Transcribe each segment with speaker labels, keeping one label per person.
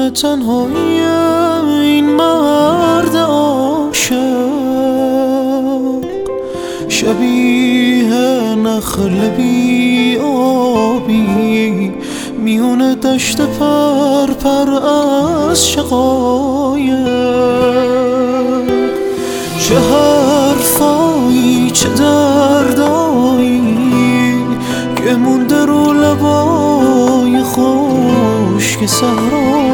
Speaker 1: میونه تنهایی این مرد عاشق، شبیه نخل بی آبی میونه دشت پر از شقایق. چه حرفایی چه دردایی که مونده رو لبای خشک صحرا،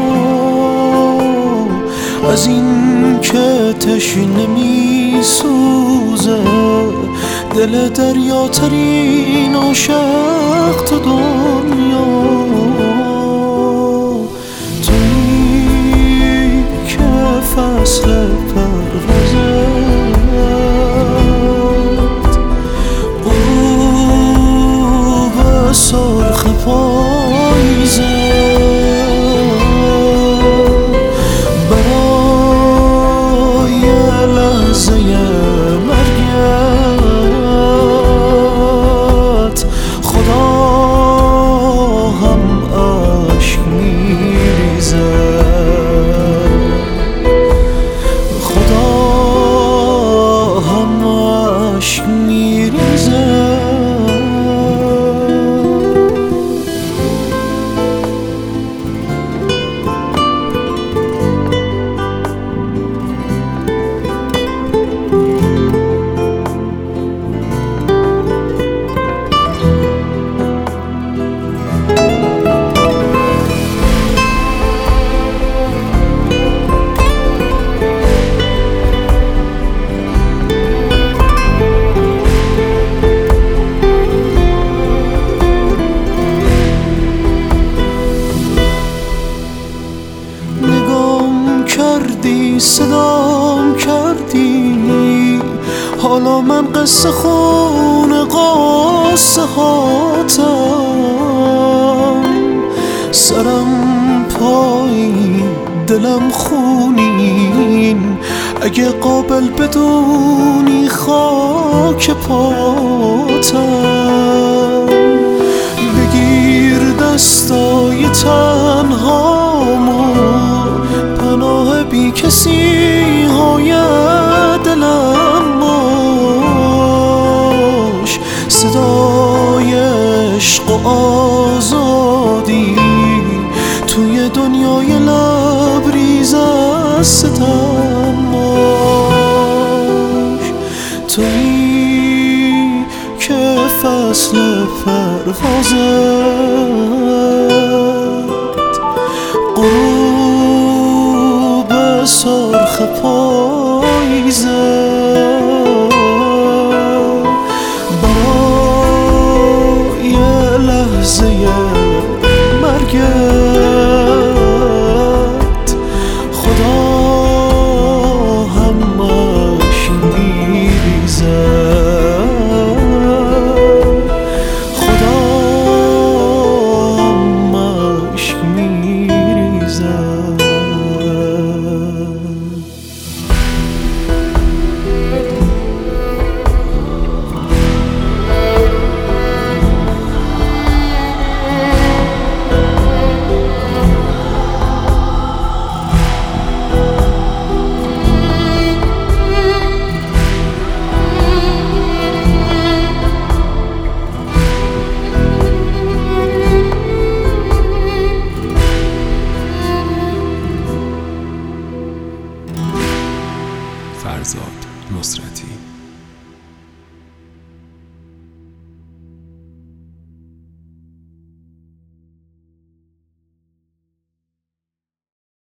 Speaker 1: از این که تشنه میسوزه دل دریاترین عاشق تو دنیا. تویی که فصل پروازت غروب سرخ پاییزه، برای لحظه مرگت خدا هم عشق میریزه، خدا هم عشق میریزه. صدام کردی حالا من قصه خون قصه هاتم، سرم پایی دلم خونین، اگه قابل بدونی خاک پاتم. بگیر دستای تنهامو پناه بی کسی های دلم باش، صدای عشق و آزادی توی دنیای لبریز از ستم باش. تویی که فصل پروازت غروب سرخ پا